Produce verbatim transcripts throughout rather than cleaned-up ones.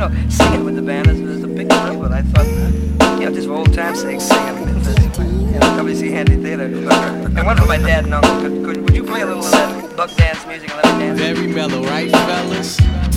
know, singing with the band is, is a big deal, but I thought, you know, just for old time's sake, singing in this, you know, W C Handy Theater. And one for my dad and uncle. Could, could, would you play a little of that buck dance music and let me dance? Very mellow, right, fellas?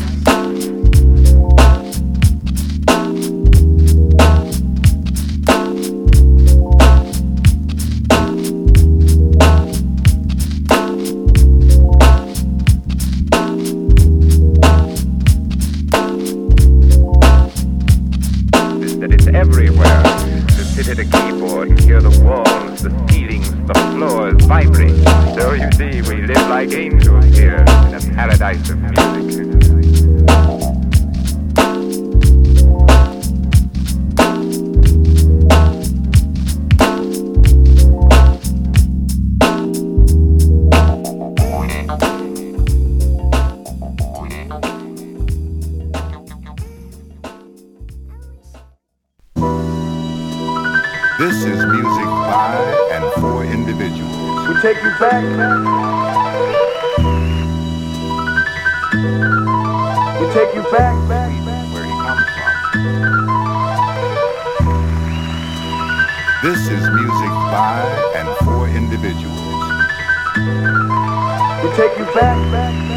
Everywhere. To sit at a keyboard and hear the walls, the ceilings, the floors vibrate. So you see, we live like angels here in a paradise of music. This is music by and for individuals. We take you back. We take you back, back, back. Where he comes from. This is music by and for individuals. We take you back, back, back.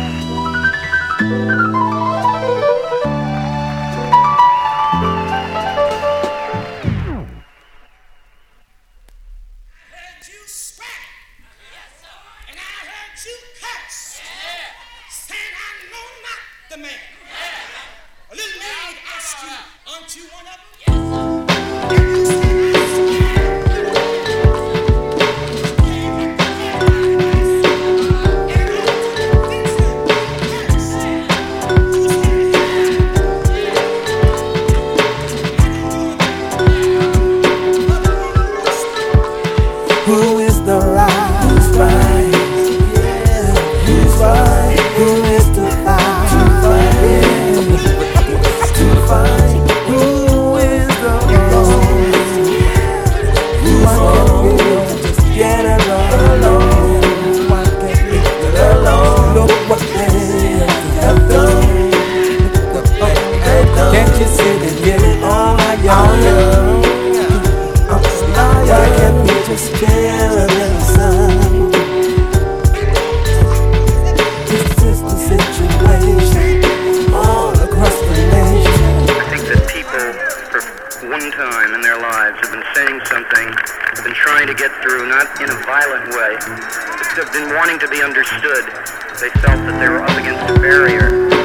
Have been wanting to be understood. They felt that they were up against a barrier.